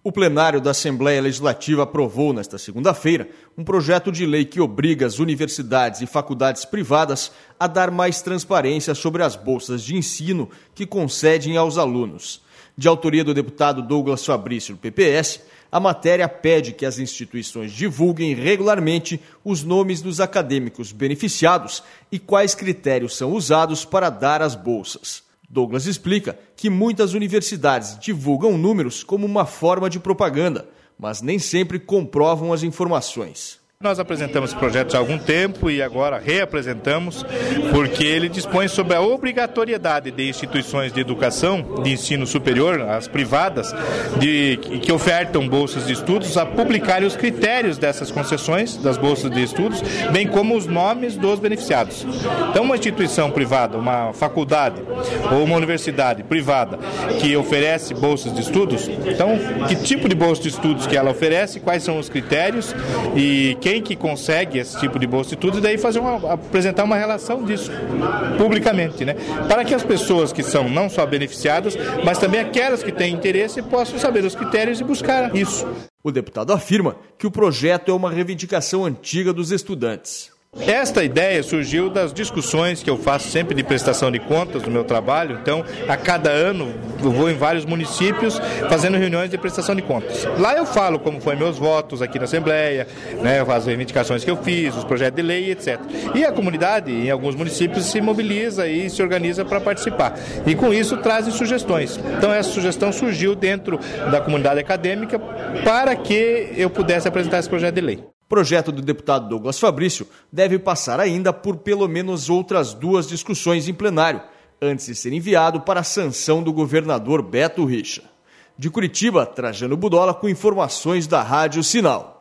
O plenário da Assembleia Legislativa aprovou nesta segunda-feira um projeto de lei que obriga as universidades e faculdades privadas a dar mais transparência sobre as bolsas de ensino que concedem aos alunos. De autoria do deputado Douglas Fabrício, do PPS, a matéria pede que as instituições divulguem regularmente os nomes dos acadêmicos beneficiados e quais critérios são usados para dar as bolsas. Douglas explica que muitas universidades divulgam números como uma forma de propaganda, mas nem sempre comprovam as informações. Nós apresentamos esse projeto há algum tempo e agora reapresentamos porque ele dispõe sobre a obrigatoriedade de instituições de educação, de ensino superior, as privadas, que ofertam bolsas de estudos, a publicarem os critérios dessas concessões, das bolsas de estudos, bem como os nomes dos beneficiados. Então, uma instituição privada, uma faculdade ou uma universidade privada que oferece bolsas de estudos, então, que tipo de bolsa de estudos que ela oferece, quais são os critérios e quem que consegue esse tipo de bolsa de estudos, e daí apresentar uma relação disso publicamente, né? Para que as pessoas que são não só beneficiadas, mas também aquelas que têm interesse possam saber os critérios e buscar isso. O deputado afirma que o projeto é uma reivindicação antiga dos estudantes. Esta ideia surgiu das discussões que eu faço sempre de prestação de contas no meu trabalho. Então, a cada ano, eu vou em vários municípios fazendo reuniões de prestação de contas. Lá eu falo como foram meus votos aqui na Assembleia, né, as reivindicações que eu fiz, os projetos de lei, etc. E a comunidade, em alguns municípios, se mobiliza e se organiza para participar. E com isso trazem sugestões. Então, essa sugestão surgiu dentro da comunidade acadêmica para que eu pudesse apresentar esse projeto de lei. O projeto do deputado Douglas Fabrício deve passar ainda por pelo menos outras 2 discussões em plenário, antes de ser enviado para a sanção do governador Beto Richa. De Curitiba, Trajano Budola com informações da Rádio Sinal.